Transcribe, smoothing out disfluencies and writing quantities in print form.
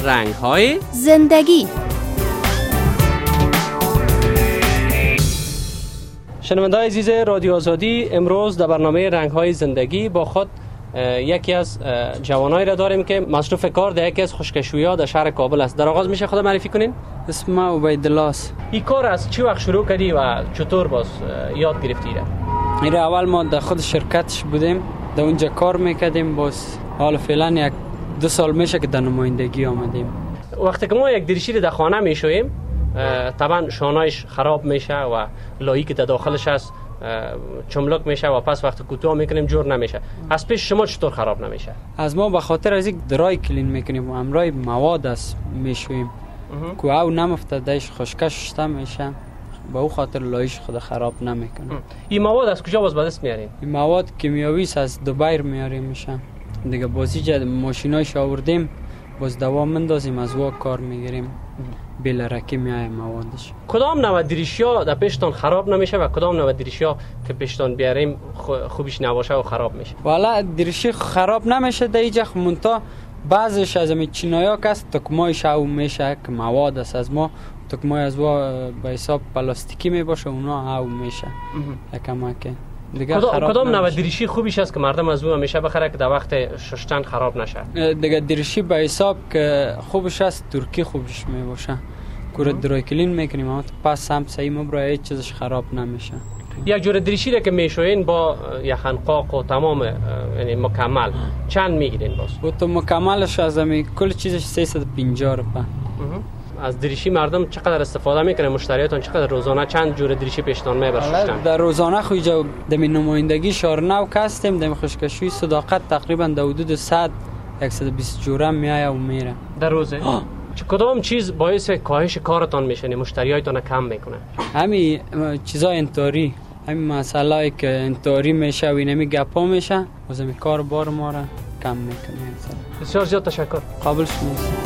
رنگ‌های زندگی. شنونده‌های عزیز رادیو آزادی، امروز در برنامه رنگ‌های زندگی با خود یکی از جوانایی را داریم که مصروف کار در یکی از خشکشوی‌ها در شهر کابل است. در آغاز میشه خود معرفی کنین؟ اسم من عبیدالله است. این کار از چی وقت شروع کردی و چطور باز یاد گرفتی را؟ این اول ما در خود شرکتش بودیم، در اونجا کار میکردیم. باز حالا فعلا 1-2 سال میشه که در نمایندگی آمدیم. وقتی که ما یک دریشی در خانه میشویم طبعا شانه‌اش خراب میشه و لایی که در داخلش هست چملک میشه و پس وقتی کوتاه میکنیم جور نمیشه. از پیش شما چطور خراب نمیشه؟ از ما به خاطر از یک درای کلین میکنیم و امرای مواد است میشویم که او نمفتدهش خشکش شده میشه، به او خاطر لایش خود خراب نمیکنه. این مواد از کجا باز به دست میارین؟ این مواد کیمیاوی است، از دبیر میاریم میشه دیگه. بازی جد ماشینایش آوردیم، باز دوام مندازیم، از وا کار میگیریم، بلرکی میای موادش. کدام نوع دریشیا در پیشتان خراب نمیشه و کدام نوع دریشیا که پیشتان بیاریم خوبش نباشه و خراب میشه؟ والا دریشی خراب نمیشه در اینجا، منتها بعضش از می چینایا کس تکمایش او میشه که مواد است. از ما تکمای از وا به حساب پلاستیکی میباشه، اونا او میشه یکمکه دیگه. کدام نوع دریشی خوبیش است که مردم از اون همیشه بخره که در وقت شستن خراب نشه؟ دیگه دریشی به حساب که خوبش است ترکی خوبش میباشه، کور درای کلین میکنیم اما پس هم صحیح مبرای هیچ چیزش خراب نمیشه. یک جور دریشی را که میشوین با یخنقاق و تمام یعنی مکمل چند میگیرین باز؟ و تو مکملش از همی کل چیزش 350 روپیه. از دریشی مردم چقدر استفاده میکنه؟ مشتریاتون چقدر روزانه چند جور دریشی پیشتان میبرشن؟ در روزانه خویجا دمی نمایندگی شارنو کستیم، دمی خشکشوی صداقت تقریبا در حدود 100-120 جوره میایه و میره در روزه. کدام چیز باعث کاهش کارتان میشه، مشتریایتون کم میکنه؟ همین چیزای انتاری، همین مسائلی که انتاری میشه و اینمی گپا میشه، و زمین کار بار ما را کم میکنه. بسیار زیاد تشکر. قابل شما.